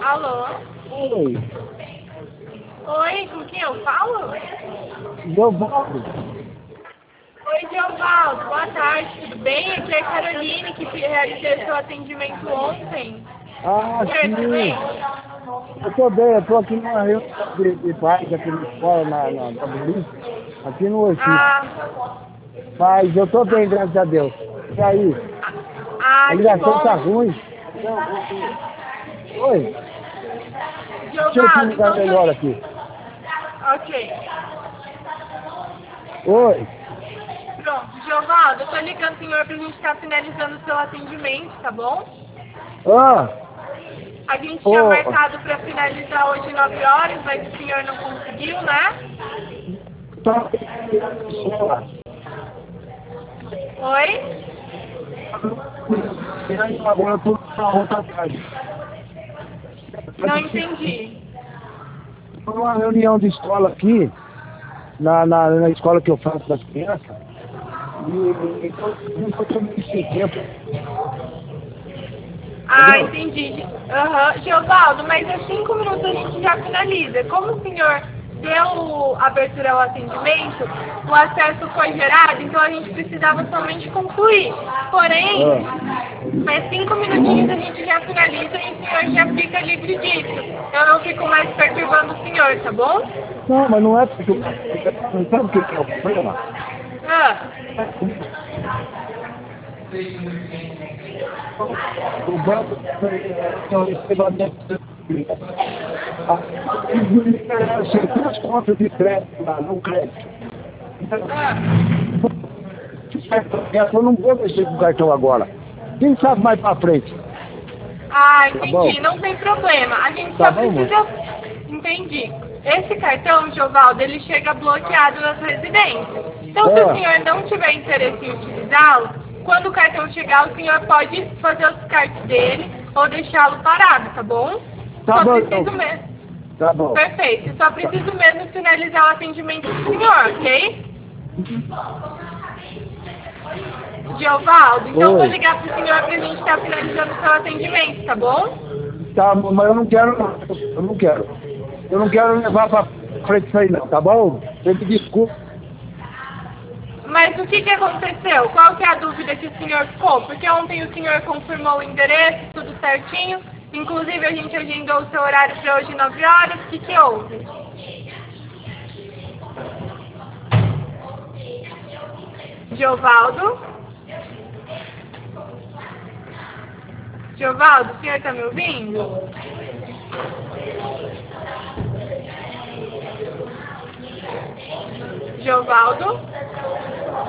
Alô? Oi, Oi, com quem eu falo? Giovaldo. Oi, Giovaldo, boa tarde, tudo bem? Aqui é a Caroline, que realizou seu atendimento ontem. Ah, Tudo bem? sim. Eu tô aqui numa reunião de pais aqui na escola, na Boris, aqui no Ortiz. Ah, Mas eu tô bem, graças a Deus. E aí? A que ligação bom. tá ruim? Oi, deixa eu te Giovaldo, ligar então... melhor aqui. Ok. Oi. Pronto, Giovaldo, eu tô ligando, senhor, pra gente estar finalizando o seu atendimento, tá bom? Ah, A gente tinha ô, marcado para finalizar hoje 9 horas, mas o senhor não conseguiu, né? tá. Oi? Agora eu tô na outra tarde. Não entendi. Tô numa reunião de escola aqui, na escola que eu faço das crianças. E então, não tô tendo esse tempo, Ah, entendeu? entendi. Aham. Geovaldo, mas em 5 minutos a gente já finaliza. Como o senhor deu abertura ao atendimento, o acesso foi gerado, então a gente precisava somente concluir. Porém, Ah. mais 5 minutinhos a gente já finaliza e o senhor já fica livre disso. Eu não fico mais perturbando o senhor, tá bom? Não, mas não é porque não sabe o que é o problema? Ah, O banco eu recebo a minha eles me liberam 3 contas de crédito lá, não crédito. Eu não vou mexer com o cartão agora. Quem sabe mais pra frente? Tá bom? entendi. Não tem problema. A gente Tá só bom, moço? precisa... Entendi. Esse cartão, Giovaldo, ele chega bloqueado nas residências. Então, se o Ah, senhor não tiver interesse em utilizá-lo, quando o cartão chegar, o senhor pode fazer os cards dele ou deixá-lo parado, tá bom? tá Só bom, preciso então. mesmo... Tá bom. Perfeito. Só preciso mesmo finalizar o atendimento do senhor, ok? Giovaldo, então eu vou Oi. ligar pro senhor pra gente estar finalizando o seu atendimento, tá bom? Tá, mas eu não quero, não. Eu não quero. Eu não quero levar pra frente isso aí, não, tá bom? Você me desculpa. Mas o que aconteceu? Qual que é a dúvida que o senhor ficou? Porque ontem o senhor confirmou o endereço, tudo certinho. Inclusive a gente agendou o seu horário para hoje 9 horas. O que houve? Giovaldo? Giovaldo, o senhor está me ouvindo? Giovaldo?